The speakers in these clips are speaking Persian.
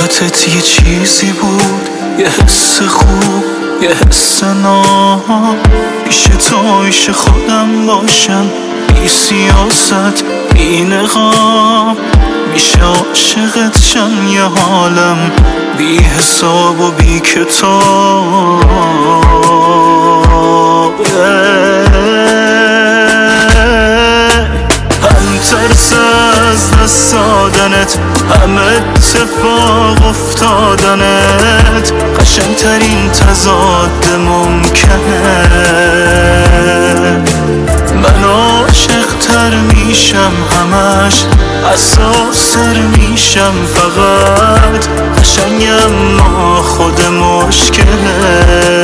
حیاتت یه چیزی بود، یه حس خوب، یه حس ناب. پیش تو پیش خودم باشم، بی سیاست بی نقاب. میشه عاشقت شم یه حالم بی حساب و بی کتاب. هم ترس از دست دادنت، هم اتفاق افتادنت، قشنگترین تضاد ممکنه. من عاشق‌تر میشم همش، اساس‌تر میشم فقط. قشنگم ما خود مشکله،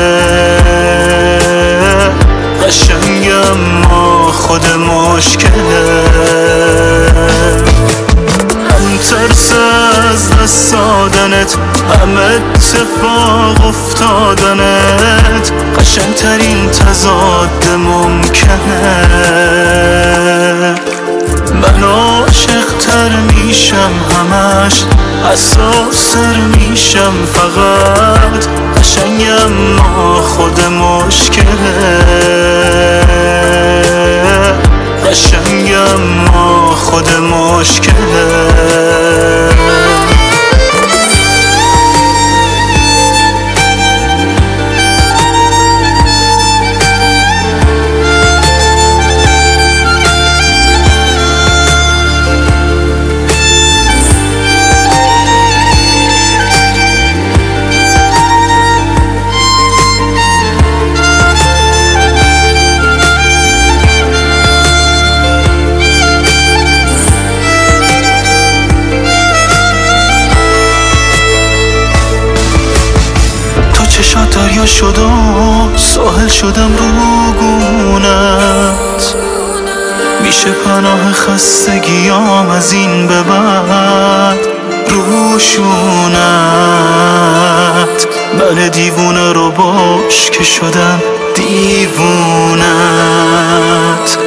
قشنگم ما خود مشکله. هم ترس از دست دادنت، هم اتفاق افتادنت، قشنگترین تضاد ممکنه. من عاشق‌تر میشم همش، اساس‌تر میشم فقط. قشنگم ما خود مشکله، قشنگم ما خود مشکله. چشات دریا شد و ساحل شدم روگونت. میشه پناه خستگیام از این به بعد روشونت. من دیوونه رو باش که شدم دیوونت.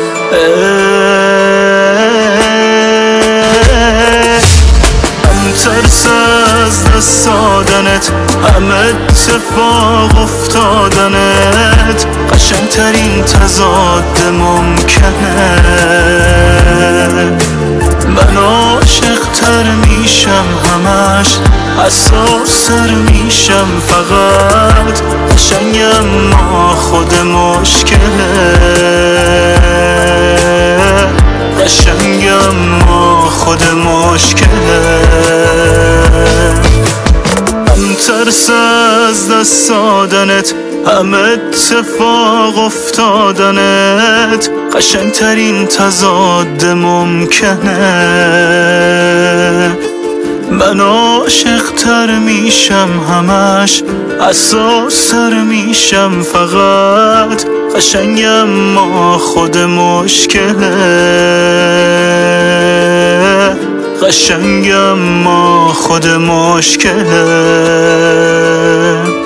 هم ترس از دست دادنت، هم اتفاق افتادنت، قشنگترین تضاد ممکنه. من عاشق‌تر میشم همش، اساس‌تر میشم فقط. قشنگم ما خود مشکله، قشنگم ما خود مشکله. هم ترس از دست دادنت، هم اتفاق افتادنت، قشنگترین تضاد ممکنه. من عاشق‌تر میشم همش، اساس‌تر میشم فقط. قشنگم ما خود مشکله، قشنگم ما خود مشکله.